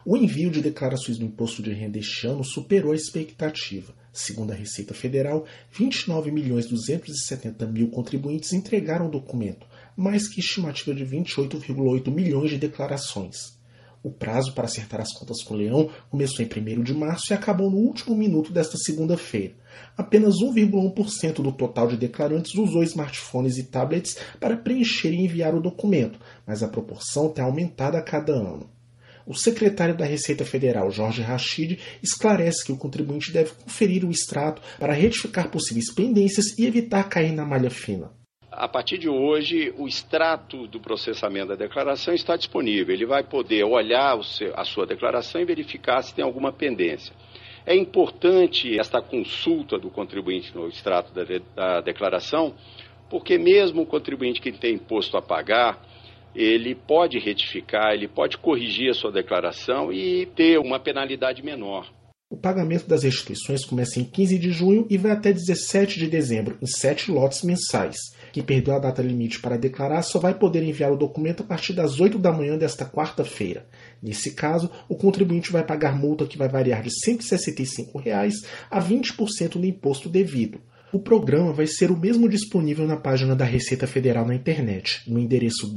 O envio de declarações do Imposto de Renda este ano superou a expectativa. Segundo a Receita Federal, 29.270.000 contribuintes entregaram o documento, mais que a estimativa de 28,8 milhões de declarações. O prazo para acertar as contas com o leão começou em 1º de março e acabou no último minuto desta segunda-feira. Apenas 1,1% do total de declarantes usou smartphones e tablets para preencher e enviar o documento, mas a proporção tem aumentado a cada ano. O secretário da Receita Federal, Jorge Rachid, esclarece que o contribuinte deve conferir o extrato para retificar possíveis pendências e evitar cair na malha fina. A partir de hoje, o extrato do processamento da declaração está disponível. Ele vai poder olhar a sua declaração e verificar se tem alguma pendência. É importante esta consulta do contribuinte no extrato da declaração, porque mesmo o contribuinte que tem imposto a pagar, ele pode retificar, ele pode corrigir a sua declaração e ter uma penalidade menor. O pagamento das restituições começa em 15 de junho e vai até 17 de dezembro, em 7 lotes mensais. Quem perdeu a data limite para declarar só vai poder enviar o documento a partir das 8 da manhã desta quarta-feira. Nesse caso, o contribuinte vai pagar multa que vai variar de R$ 165 a 20% do imposto devido. O programa vai ser o mesmo disponível na página da Receita Federal na internet, no endereço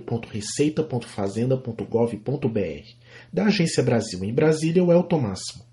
www.receita.fazenda.gov.br. Da Agência Brasil em Brasília, o Elton Máximo.